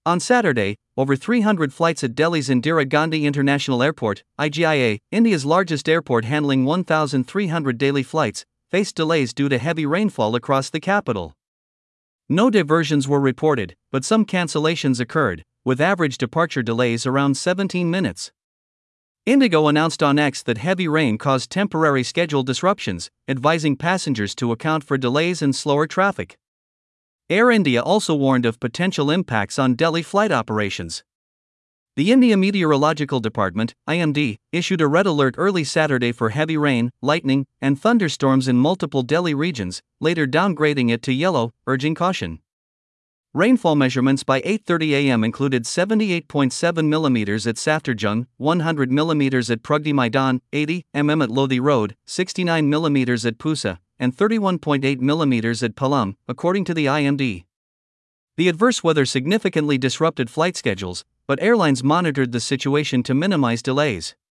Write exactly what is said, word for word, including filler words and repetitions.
On Saturday, over three hundred flights at Delhi's Indira Gandhi International Airport, I G I A, India's largest airport handling one thousand three hundred daily flights, faced delays due to heavy rainfall across the capital. No diversions were reported, but some cancellations occurred, with average departure delays around seventeen minutes. Indigo announced on X that heavy rain caused temporary schedule disruptions, advising passengers to account for delays and slower traffic. Air India also warned of potential impacts on Delhi flight operations. The India Meteorological Department, I M D, issued a red alert early Saturday for heavy rain, lightning, and thunderstorms in multiple Delhi regions, later downgrading it to yellow, urging caution. Rainfall measurements by eight thirty a m included seventy-eight point seven millimeters at Safdarjung, one hundred millimeters at Pragati Maidan, eighty millimeters at Lodhi Road, sixty-nine millimeters at Pusa, and thirty-one point eight millimeters at Palam, according to the I M D. The adverse weather significantly disrupted flight schedules, but airlines monitored the situation to minimize delays.